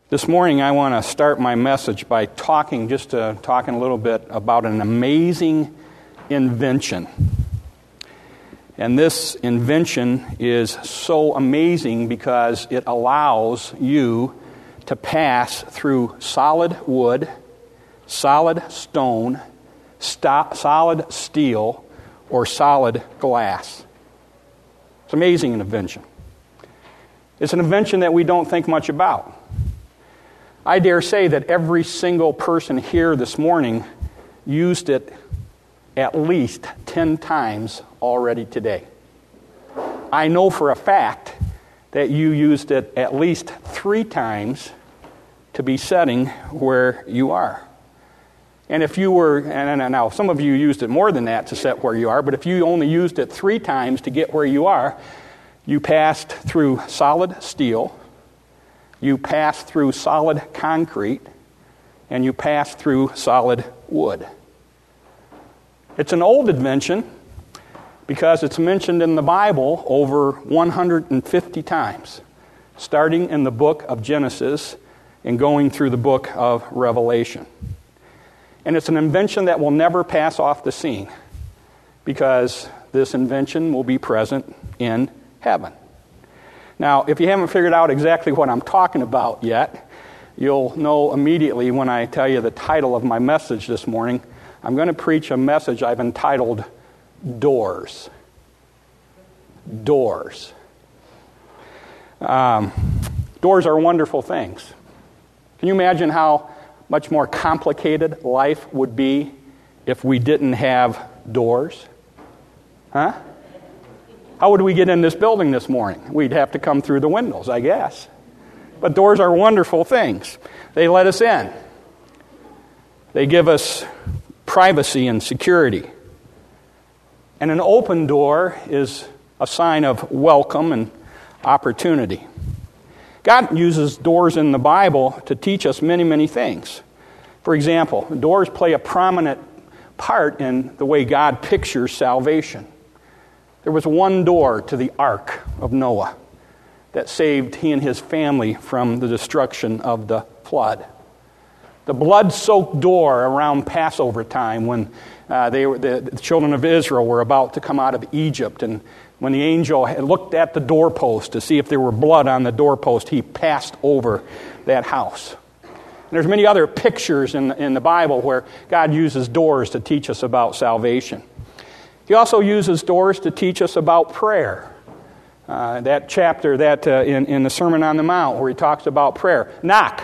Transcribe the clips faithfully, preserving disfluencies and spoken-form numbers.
This morning, I want to start my message by talking, just uh, talking a little bit about an amazing invention. And this invention is so amazing because it allows you to pass through solid wood, solid stone, st- solid steel, or solid glass. It's an amazing invention. It's an invention that we don't think much about. I dare say that every single person here this morning used it at least ten times already today. I know for a fact that you used it at least three times to be setting where you are. And if you were, and now some of you used it more than that to set where you are, but if you only used it three times to get where you are, you passed through solid steel, you pass through solid concrete, and you pass through solid wood. It's an old invention because it's mentioned in the Bible over one hundred fifty times, starting in the book of Genesis and going through the book of Revelation. And it's an invention that will never pass off the scene because this invention will be present in heaven. Now, if you haven't figured out exactly what I'm talking about yet, you'll know immediately when I tell you the title of my message this morning. I'm going to preach a message I've entitled Doors. Doors. Um, doors are wonderful things. Can you imagine how much more complicated life would be if we didn't have doors? Huh? How would we get in this building this morning? We'd have to come through the windows, I guess. But doors are wonderful things. They let us in. They give us privacy and security. And an open door is a sign of welcome and opportunity. God uses doors in the Bible to teach us many, many things. For example, doors play a prominent part in the way God pictures salvation. There was one door to the ark of Noah that saved he and his family from the destruction of the flood. The blood-soaked door around Passover time when uh, they were, the, the children of Israel were about to come out of Egypt, and when the angel had looked at the doorpost to see if there were blood on the doorpost, he passed over that house. And there's many other pictures in, in the Bible where God uses doors to teach us about salvation. He also uses doors to teach us about prayer. Uh, that chapter that uh, in, in the Sermon on the Mount where he talks about prayer. Knock,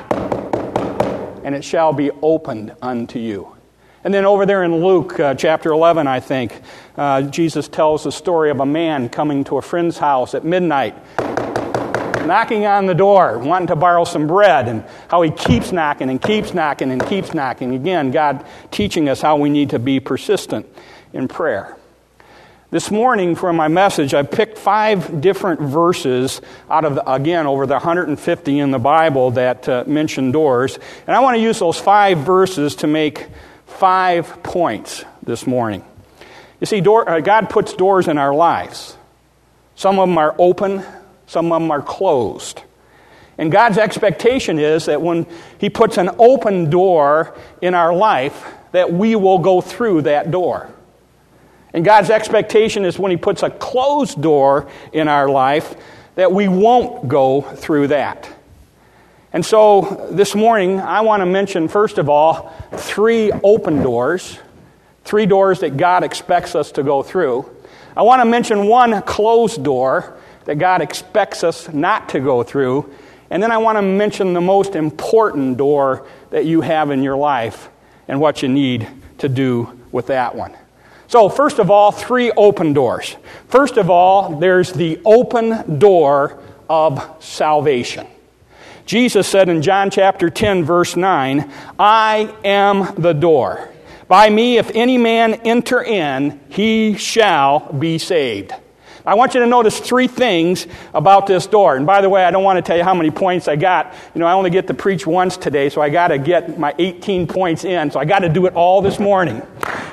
and it shall be opened unto you. And then over there in Luke uh, chapter eleven, I think, uh, Jesus tells the story of a man coming to a friend's house at midnight, knocking on the door, wanting to borrow some bread, and how he keeps knocking and keeps knocking and keeps knocking. Again, God teaching us how we need to be persistent in prayer. This morning for my message, I picked five different verses out of, the, again, over the one hundred fifty in the Bible that uh, mention doors. And I want to use those five verses to make five points this morning. You see, door, uh, God puts doors in our lives. Some of them are open, some of them are closed. And God's expectation is that when He puts an open door in our life, that we will go through that door. And God's expectation is when He puts a closed door in our life, that we won't go through that. And so this morning, I want to mention, first of all, three open doors, three doors that God expects us to go through. I want to mention one closed door that God expects us not to go through. And then I want to mention the most important door that you have in your life and what you need to do with that one. So, first of all, three open doors. First of all, there's the open door of salvation. Jesus said in John chapter ten, verse nine, I am the door. By me, if any man enter in, he shall be saved. I want you to notice three things about this door. And by the way, I don't want to tell you how many points I got. You know, I only get to preach once today, so I got to get my eighteen points in. So I got to do it all this morning.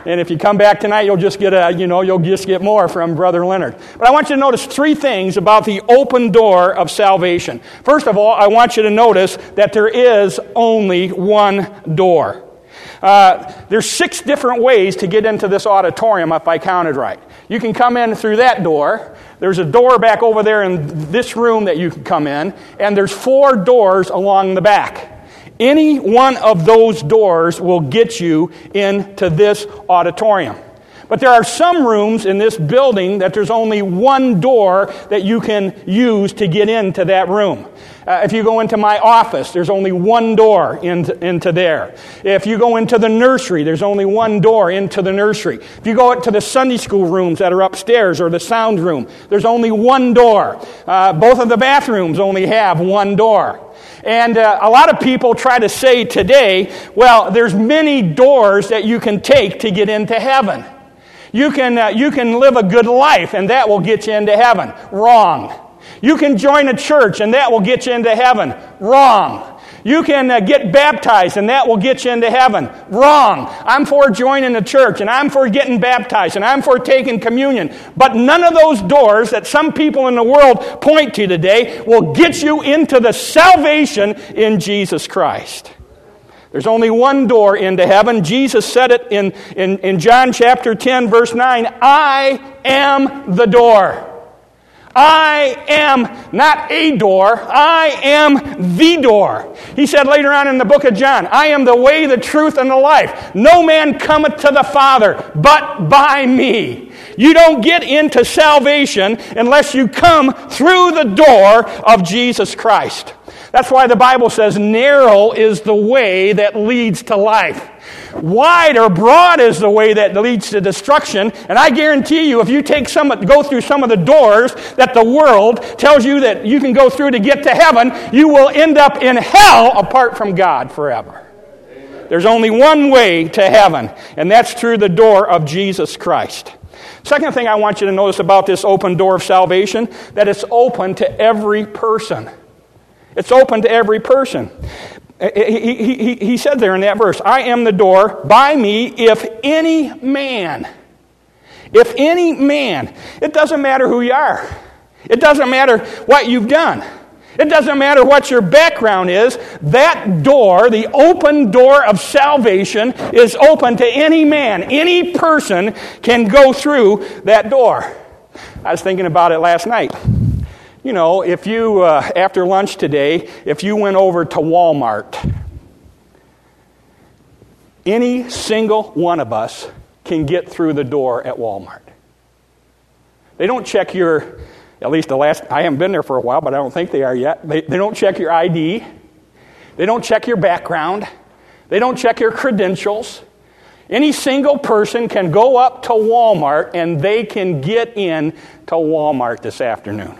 And if you come back tonight, you'll just get a, you know, you'll just get more from Brother Leonard. But I want you to notice three things about the open door of salvation. First of all, I want you to notice that there is only one door. Uh, there's six different ways to get into this auditorium, if I counted right. You can come in through that door. There's a door back over there in this room that you can come in, and there's four doors along the back. Any one of those doors will get you into this auditorium. But there are some rooms in this building that there's only one door that you can use to get into that room. Uh, if you go into my office, there's only one door into, into there. If you go into the nursery, there's only one door into the nursery. If you go to the Sunday school rooms that are upstairs or the sound room, there's only one door. Uh, both of the bathrooms only have one door. And uh, a lot of people try to say today, well, there's many doors that you can take to get into heaven. You can uh, you can live a good life, and that will get you into heaven. Wrong. You can join a church, and that will get you into heaven. Wrong. You can uh, get baptized, and that will get you into heaven. Wrong. I'm for joining a church, and I'm for getting baptized, and I'm for taking communion. But none of those doors that some people in the world point to today will get you into the salvation in Jesus Christ. There's only one door into heaven. Jesus said it in, in, in John chapter ten, verse nine, I am the door. I am not a door, I am the door. He said later on in the book of John, I am the way, the truth, and the life. No man cometh to the Father but by me. You don't get into salvation unless you come through the door of Jesus Christ. That's why the Bible says narrow is the way that leads to life. Wide or broad is the way that leads to destruction. And I guarantee you, if you take some, go through some of the doors that the world tells you that you can go through to get to heaven, you will end up in hell apart from God forever. There's only one way to heaven, and that's through the door of Jesus Christ. Second thing I want you to notice about this open door of salvation, that it's open to every person. It's open to every person. He, he, he, he said there in that verse, I am the door, by me, if any man, if any man, it doesn't matter who you are. It doesn't matter what you've done. It doesn't matter what your background is. That door, the open door of salvation, is open to any man. Any person can go through that door. I was thinking about it last night. You know, if you, uh, after lunch today, if you went over to Walmart, any single one of us can get through the door at Walmart. They don't check your, at least the last, I haven't been there for a while, but I don't think they are yet. They, they don't check your I D. They don't check your background. They don't check your credentials. Any single person can go up to Walmart and they can get in to Walmart this afternoon.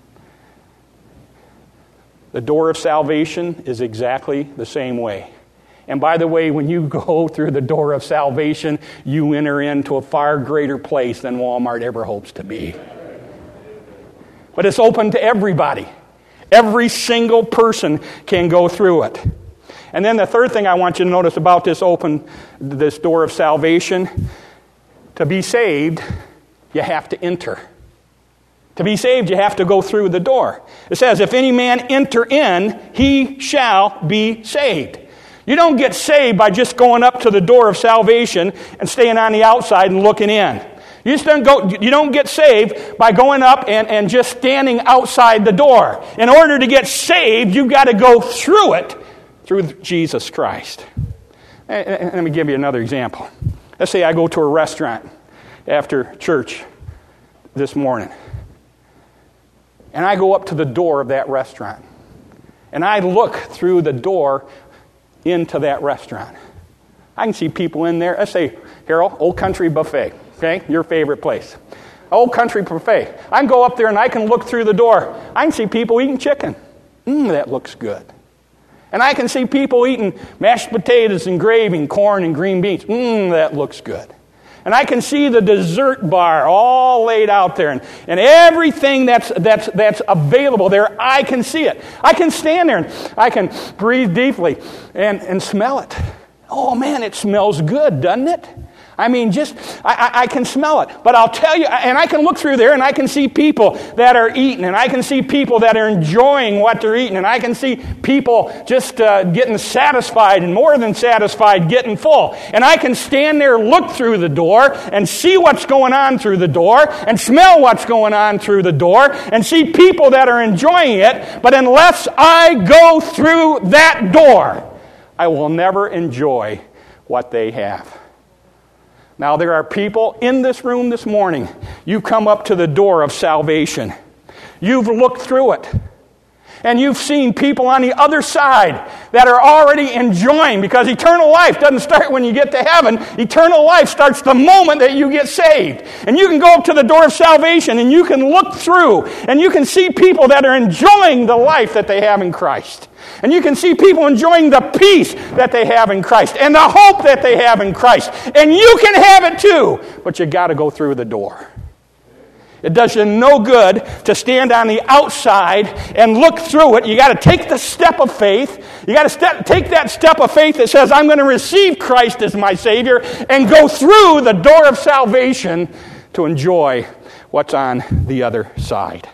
The door of salvation is exactly the same way. And by the way, when you go through the door of salvation, you enter into a far greater place than Walmart ever hopes to be. But it's open to everybody. Every single person can go through it. And then the third thing I want you to notice about this open, this door of salvation, to be saved, you have to enter. To be saved, you have to go through the door. It says, if any man enter in, he shall be saved. You don't get saved by just going up to the door of salvation and staying on the outside and looking in. You just don't go, you don't get saved by going up and, and just standing outside the door. In order to get saved, you've got to go through it, through Jesus Christ. And, and let me give you another example. Let's say I go to a restaurant after church this morning. And I go up to the door of that restaurant. And I look through the door into that restaurant. I can see people in there. Let's say, Harold, Old Country Buffet. Okay, your favorite place. Old Country Buffet. I can go up there and I can look through the door. I can see people eating chicken. Mmm, that looks good. And I can see people eating mashed potatoes and gravy and corn and green beans. Mmm, that looks good. And I can see the dessert bar all laid out there. And, and everything that's, that's, that's available there, I can see it. I can stand there and I can breathe deeply and, and smell it. Oh, man, it smells good, doesn't it? I mean, just, I, I, I can smell it. But I'll tell you, and I can look through there and I can see people that are eating, and I can see people that are enjoying what they're eating, and I can see people just uh, getting satisfied and more than satisfied, getting full. And I can stand there, look through the door, and see what's going on through the door, and smell what's going on through the door, and see people that are enjoying it. But unless I go through that door, I will never enjoy what they have. Now, there are people in this room this morning. You come up to the door of salvation. You've looked through it. And you've seen people on the other side that are already enjoying, because eternal life doesn't start when you get to heaven. Eternal life starts the moment that you get saved. And you can go up to the door of salvation and you can look through and you can see people that are enjoying the life that they have in Christ. And you can see people enjoying the peace that they have in Christ and the hope that they have in Christ. And you can have it too, but you got to go through the door. It does you no good to stand on the outside and look through it. You got to take the step of faith. You got to take that step of faith that says, I'm going to receive Christ as my Savior, and go through the door of salvation to enjoy what's on the other side.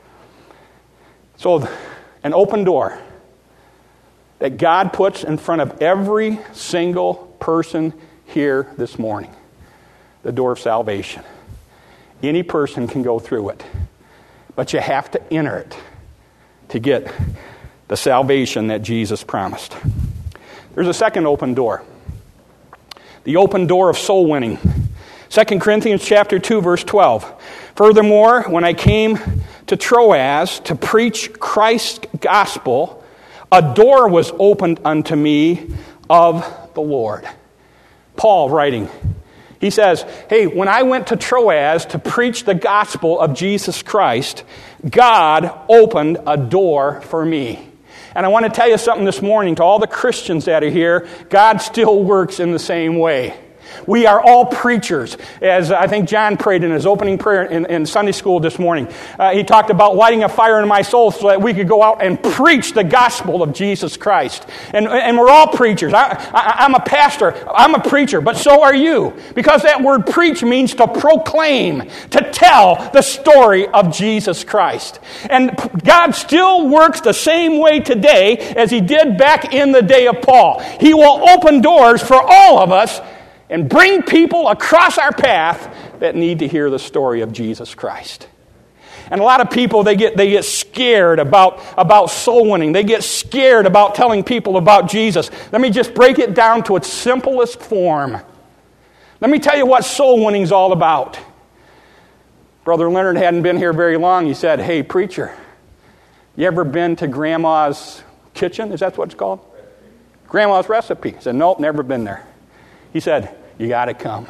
So, an open door that God puts in front of every single person here this morning. The door of salvation. Any person can go through it. But you have to enter it to get the salvation that Jesus promised. There's a second open door. The open door of soul winning. Second Corinthians chapter two, verse twelve. Furthermore, when I came to Troas to preach Christ's gospel, a door was opened unto me of the Lord. Paul writing, he says, hey, when I went to Troas to preach the gospel of Jesus Christ, God opened a door for me. And I want to tell you something this morning to all the Christians that are here. God still works in the same way. We are all preachers. As I think John prayed in his opening prayer in, in Sunday school this morning. Uh, he talked about lighting a fire in my soul so that we could go out and preach the gospel of Jesus Christ. And, and we're all preachers. I, I, I'm a pastor. I'm a preacher. But so are you. Because that word preach means to proclaim, to tell the story of Jesus Christ. And God still works the same way today as he did back in the day of Paul. He will open doors for all of us and bring people across our path that need to hear the story of Jesus Christ. And a lot of people, they get they get scared about, about soul winning. They get scared about telling people about Jesus. Let me just break it down to its simplest form. Let me tell you what soul winning is all about. Brother Leonard hadn't been here very long. He said, hey, preacher, you ever been to Grandma's kitchen? Is that what it's called? Grandma's recipe. I said, nope, never been there. He said, you got to come.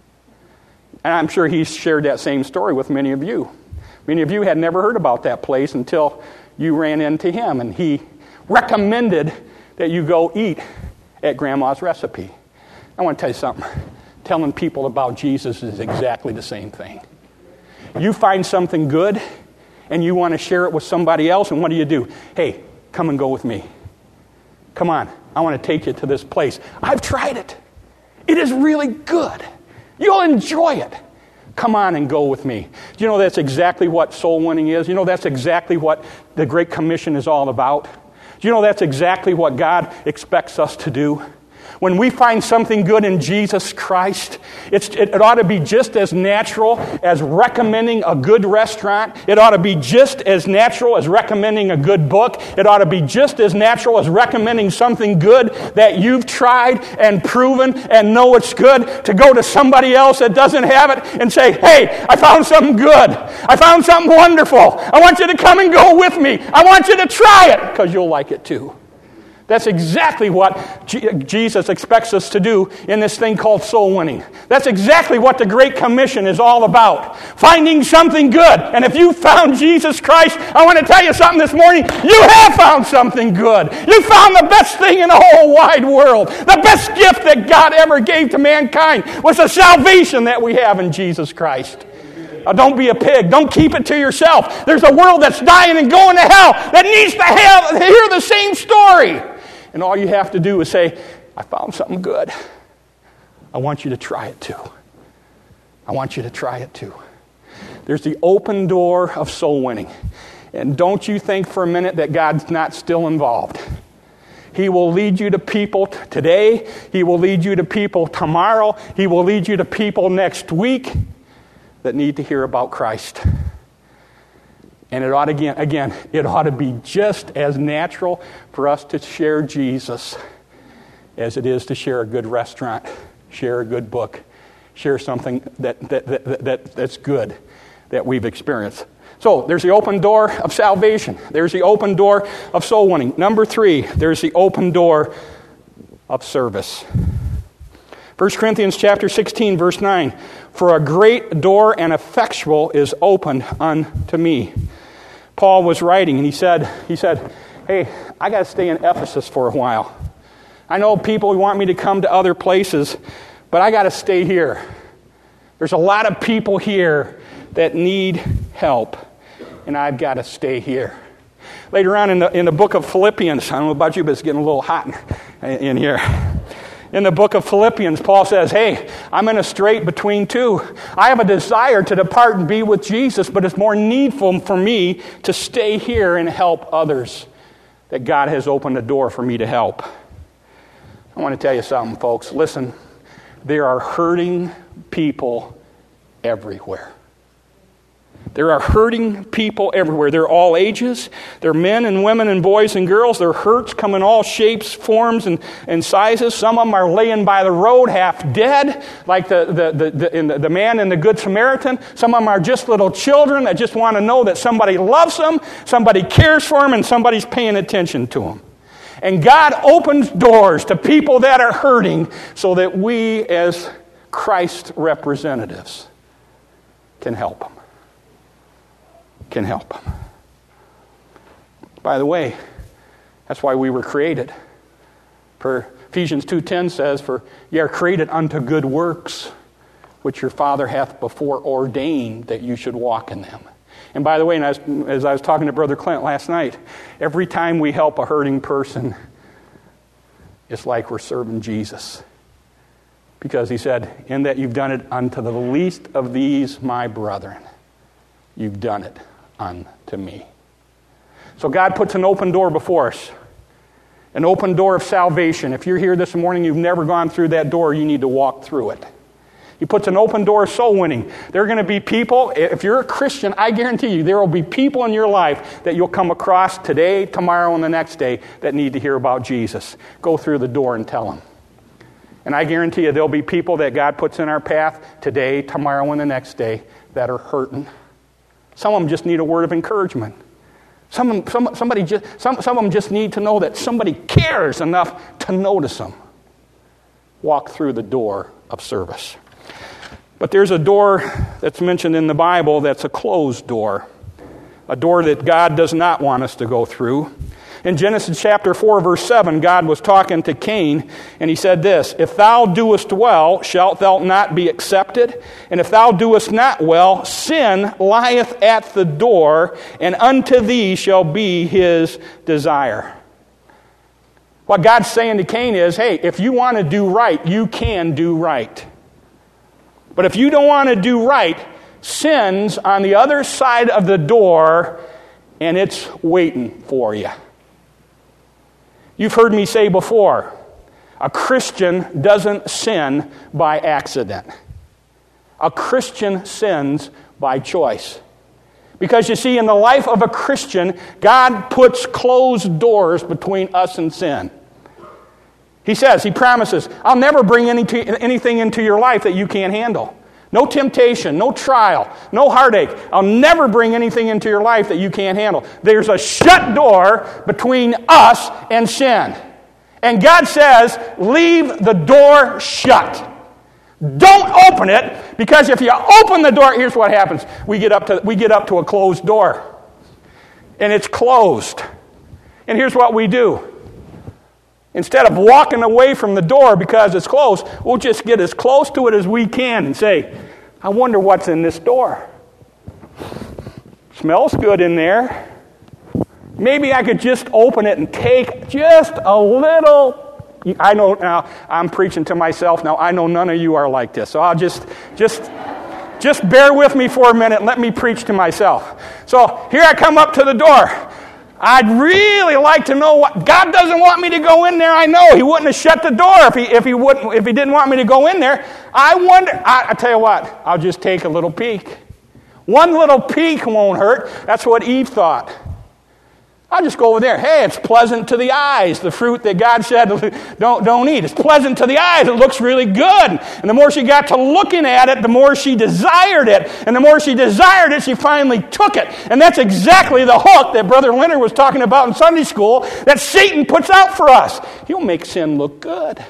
And I'm sure he's shared that same story with many of you. Many of you had never heard about that place until you ran into him, and he recommended that you go eat at Grandma's recipe. I want to tell you something. Telling people about Jesus is exactly the same thing. You find something good, and you want to share it with somebody else, and what do you do? Hey, come and go with me. Come on, I want to take you to this place. I've tried it. It is really good. You'll enjoy it. Come on and go with me. Do you know that's exactly what soul winning is? You know that's exactly what the Great Commission is all about? Do you know that's exactly what God expects us to do? When we find something good in Jesus Christ, it's, it, it ought to be just as natural as recommending a good restaurant. It ought to be just as natural as recommending a good book. It ought to be just as natural as recommending something good that you've tried and proven and know it's good, to go to somebody else that doesn't have it and say, hey, I found something good. I found something wonderful. I want you to come and go with me. I want you to try it because you'll like it too. That's exactly what G- Jesus expects us to do in this thing called soul winning. That's exactly what the Great Commission is all about. Finding something good. And if you found Jesus Christ, I want to tell you something this morning. You have found something good. You found the best thing in the whole wide world. The best gift that God ever gave to mankind was the salvation that we have in Jesus Christ. Now, don't be a pig. Don't keep it to yourself. There's a world that's dying and going to hell that needs to have, hear the same story. And all you have to do is say, I found something good. I want you to try it too. I want you to try it too. There's the open door of soul winning. And don't you think for a minute that God's not still involved. He will lead you to people t- today. He will lead you to people tomorrow. He will lead you to people next week that need to hear about Christ. And it ought to, again, again, it ought to be just as natural for us to share Jesus as it is to share a good restaurant, share a good book, share something that, that, that, that that's good that we've experienced. So there's the open door of salvation. There's the open door of soul winning. Number three, there's the open door of service. First Corinthians chapter sixteen, verse nine. For a great door and effectual is opened unto me. Paul was writing and he said, he said, hey, I got to stay in Ephesus for a while. I know people want me to come to other places, but I got to stay here. There's a lot of people here that need help, and I've got to stay here. Later on in the in the book of Philippians, I don't know about you, but it's getting a little hot in, in here. In the book of Philippians, Paul says, hey, I'm in a strait between two. I have a desire to depart and be with Jesus, but it's more needful for me to stay here and help others that God has opened a door for me to help. I want to tell you something, folks. Listen, there are hurting people everywhere. There are hurting people everywhere. They're all ages. They're men and women and boys and girls. Their hurts come in all shapes, forms, and, and sizes. Some of them are laying by the road half dead, like the, the, the, the, in the, the man in the Good Samaritan. Some of them are just little children that just want to know that somebody loves them, somebody cares for them, and somebody's paying attention to them. And God opens doors to people that are hurting so that we as Christ representatives can help them. Can help them. By the way, that's why we were created. For Ephesians two ten says, for ye are created unto good works, which your Father hath before ordained that you should walk in them. And by the way, and as, as I was talking to Brother Clint last night, every time we help a hurting person, it's like we're serving Jesus. Because he said, in that you've done it unto the least of these my brethren, you've done it unto me. So God puts an open door before us. An open door of salvation. If you're here this morning, you've never gone through that door, you need to walk through it. He puts an open door of soul winning. There are going to be people, if you're a Christian, I guarantee you, there will be people in your life that you'll come across today, tomorrow, and the next day that need to hear about Jesus. Go through the door and tell them. And I guarantee you, there'll be people that God puts in our path today, tomorrow, and the next day that are hurting. Some of them just need a word of encouragement. Some, some, somebody just, some, some of them just need to know that somebody cares enough to notice them. Walk through the door of service. But there's a door that's mentioned in the Bible that's a closed door. A door that God does not want us to go through. In Genesis chapter four, verse seven, God was talking to Cain, and he said this, if thou doest well, shalt thou not be accepted? And if thou doest not well, sin lieth at the door, and unto thee shall be his desire. What God's saying to Cain is, hey, if you want to do right, you can do right. But if you don't want to do right, sin's on the other side of the door, and it's waiting for you. You've heard me say before, a Christian doesn't sin by accident. A Christian sins by choice. Because you see, in the life of a Christian, God puts closed doors between us and sin. He says, he promises, I'll never bring any t- anything into your life that you can't handle. No temptation, no trial, no heartache. I'll never bring anything into your life that you can't handle. There's a shut door between us and sin. And God says, leave the door shut. Don't open it, because if you open the door, here's what happens. We get up to we get up to a closed door. And it's closed. And here's what we do. Instead of walking away from the door because it's closed, we'll just get as close to it as we can and say, I wonder what's in this door. Smells good in there. Maybe I could just open it and take just a little I know now, I'm preaching to myself now. I know none of you are like this. So I'll just, just, just bear with me for a minute and let me preach to myself. So here I come up to the door. I'd really like to know what, God doesn't want me to go in there. I know He wouldn't have shut the door if He, if he wouldn't, if He didn't want me to go in there. I wonder, I, I tell you what, I'll just take a little peek. One little peek won't hurt. That's what Eve thought. I'll just go over there. Hey, it's pleasant to the eyes. The fruit that God said don't, don't eat. It's pleasant to the eyes. It looks really good. And the more she got to looking at it, the more she desired it. And the more she desired it, she finally took it. And that's exactly the hook that Brother Leonard was talking about in Sunday school that Satan puts out for us. He'll make sin look good.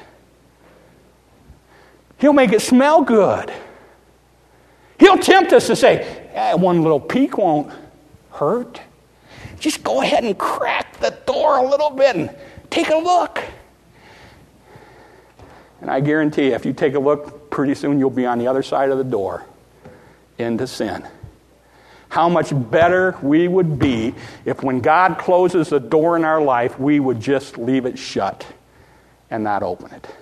He'll make it smell good. He'll tempt us to say, eh, one little peek won't hurt. Just go ahead and crack the door a little bit and take a look. And I guarantee you, if you take a look, pretty soon you'll be on the other side of the door into sin. How much better we would be if when God closes the door in our life, we would just leave it shut and not open it.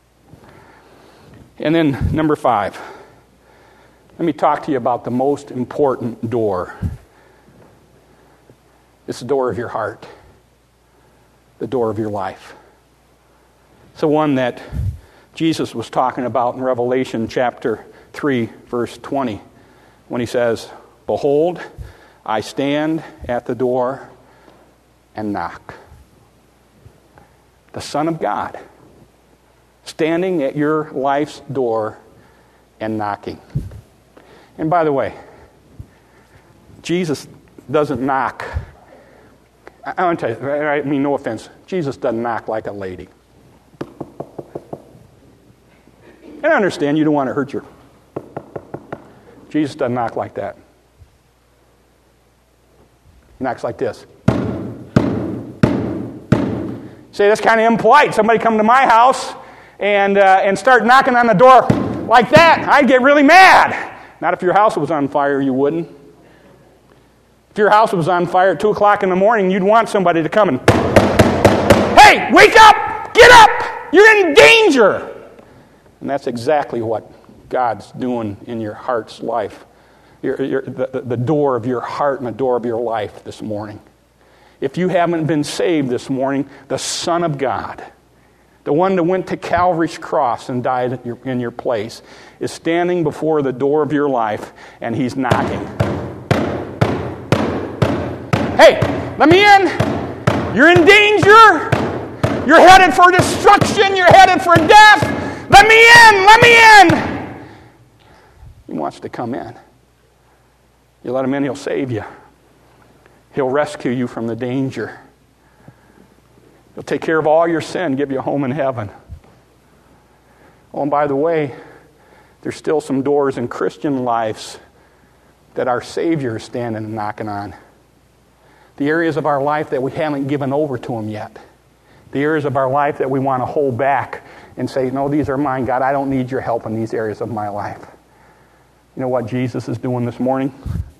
And then number five, let me talk to you about the most important door. It's the door of your heart, the door of your life. It's the one that Jesus was talking about in Revelation chapter three, verse twenty, when He says, "Behold, I stand at the door and knock." The Son of God, standing at your life's door and knocking. And by the way, Jesus doesn't knock. I want to tell you, I mean, no offense, Jesus doesn't knock like a lady. And I understand you don't want to hurt your... Jesus doesn't knock like that. He knocks like this. Say, that's kind of impolite. Somebody come to my house and uh, and start knocking on the door like that. I'd get really mad. Not if your house was on fire, you wouldn't. If your house was on fire at two o'clock in the morning, you'd want somebody to come and, hey, wake up! Get up! You're in danger! And that's exactly what God's doing in your heart's life. Your, your, the, the door of your heart and the door of your life this morning. If you haven't been saved this morning, the Son of God, the one that went to Calvary's cross and died in your, in your place, is standing before the door of your life, and He's knocking. Hey, let me in. You're in danger. You're headed for destruction. You're headed for death. Let me in. Let me in. He wants to come in. You let Him in, He'll save you. He'll rescue you from the danger. He'll take care of all your sin, give you a home in heaven. Oh, and by the way, there's still some doors in Christian lives that our Savior is standing and knocking on. The areas of our life that we haven't given over to Him yet. The areas of our life that we want to hold back and say, no, these are mine. God, I don't need your help in these areas of my life. You know what Jesus is doing this morning?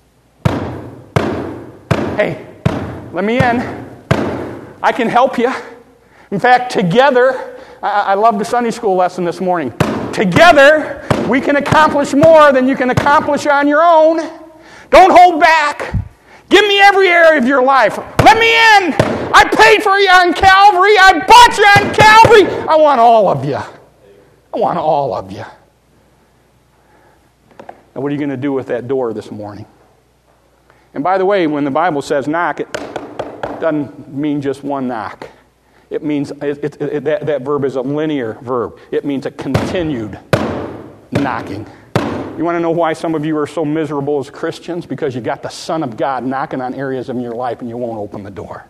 Hey, let me in. I can help you. In fact, together, I, I love the Sunday school lesson this morning. Together, we can accomplish more than you can accomplish on your own. Don't hold back. Give me every area of your life. Let me in. I paid for you on Calvary. I bought you on Calvary. I want all of you. I want all of you. Now, what are you going to do with that door this morning? And by the way, when the Bible says knock, it doesn't mean just one knock. It means it, it, it, that, that verb is a linear verb. It means a continued knocking. You want to know why some of you are so miserable as Christians? Because you got the Son of God knocking on areas in your life and you won't open the door.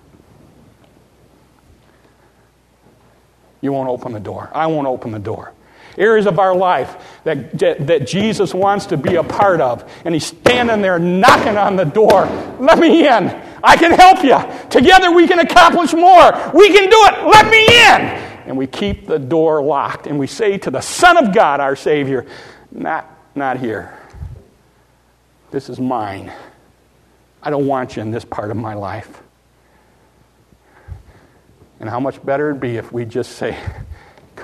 You won't open the door. I won't open the door. Areas of our life that, that, that Jesus wants to be a part of. And He's standing there knocking on the door. Let me in. I can help you. Together we can accomplish more. We can do it. Let me in. And we keep the door locked. And we say to the Son of God, our Savior, not Not here. This is mine. I don't want you in this part of my life. And how much better it'd be if we just say,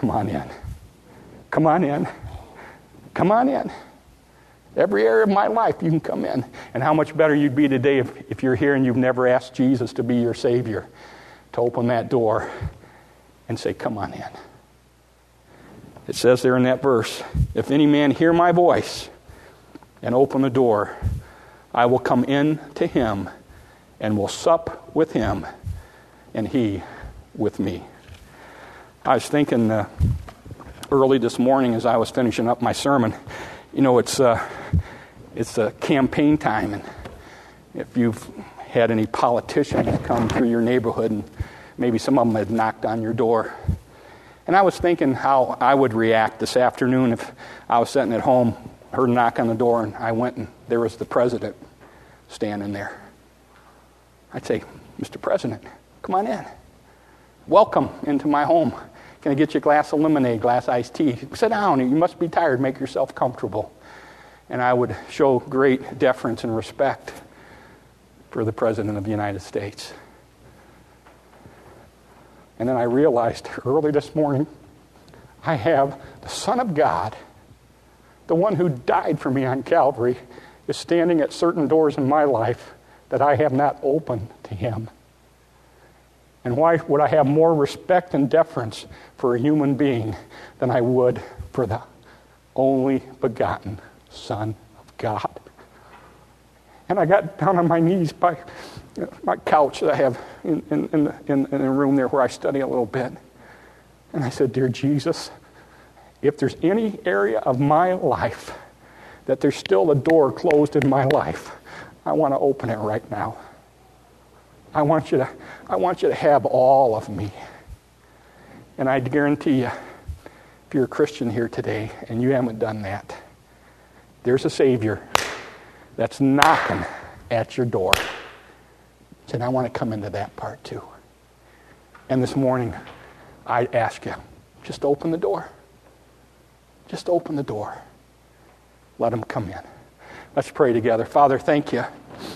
come on in. Come on in. Come on in. Every area of my life, you can come in. And how much better you'd be today if, if you're here and you've never asked Jesus to be your Savior, to open that door and say, come on in. It says there in that verse, if any man hear my voice and open the door, I will come in to him and will sup with him and he with me. I was thinking uh, early this morning as I was finishing up my sermon, you know, it's uh, it's a campaign time, and if you've had any politicians come through your neighborhood, and maybe some of them had knocked on your door, and I was thinking how I would react this afternoon if I was sitting at home, heard a knock on the door, and I went and there was the president standing there. I'd say, Mister President, come on in. Welcome into my home. Can I get you a glass of lemonade, glass iced tea? Sit down. You must be tired. Make yourself comfortable. And I would show great deference and respect for the President of the United States. And then I realized early this morning, I have the Son of God, the one who died for me on Calvary, is standing at certain doors in my life that I have not opened to him. And why would I have more respect and deference for a human being than I would for the only begotten Son of God? And I got down on my knees by my couch that I have in, in, in, the, in, in a room there where I study a little bit. And I said, Dear Jesus, if there's any area of my life that there's still a door closed in my life, I want to open it right now. I want you to, I want you to have all of me. And I guarantee you, if you're a Christian here today and you haven't done that, there's a Savior that's knocking at your door. And I want to come into that part too. And this morning, I ask you, just open the door. Just open the door. Let him come in. Let's pray together. Father, thank you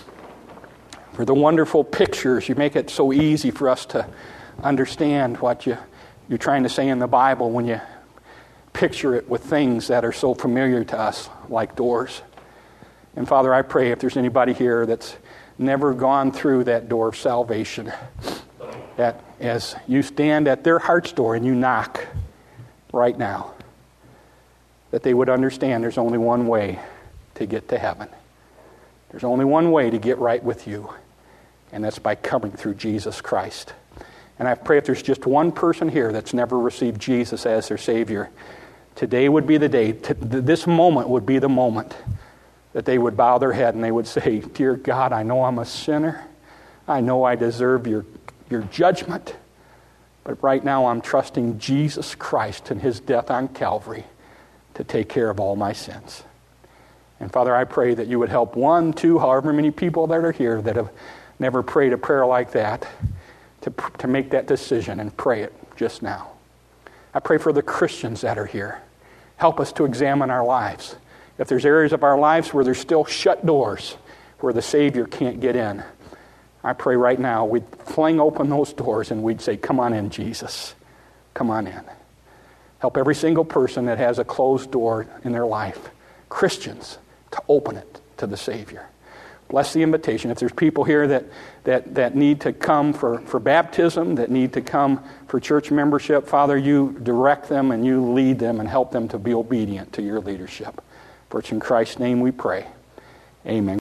for the wonderful pictures. You make it so easy for us to understand what you, you're trying to say in the Bible when you picture it with things that are so familiar to us, like doors. And Father, I pray if there's anybody here that's never gone through that door of salvation, that as you stand at their heart's door and you knock right now, that they would understand there's only one way to get to heaven. There's only one way to get right with you, and that's by coming through Jesus Christ. And I pray if there's just one person here that's never received Jesus as their Savior, today would be the day, this moment would be the moment that they would bow their head and they would say, Dear God, I know I'm a sinner. I know I deserve your, your judgment. But right now I'm trusting Jesus Christ and his death on Calvary to take care of all my sins. And Father, I pray that you would help one, two, however many people that are here that have never prayed a prayer like that to, to make that decision and pray it just now. I pray for the Christians that are here. Help us to examine our lives. If there's areas of our lives where there's still shut doors, where the Savior can't get in, I pray right now we'd fling open those doors and we'd say, come on in, Jesus. Come on in. Help every single person that has a closed door in their life, Christians, to open it to the Savior. Bless the invitation. If there's people here that, that, that need to come for, for baptism, that need to come for church membership, Father, you direct them and you lead them and help them to be obedient to your leadership. For it's in Christ's name we pray. Amen.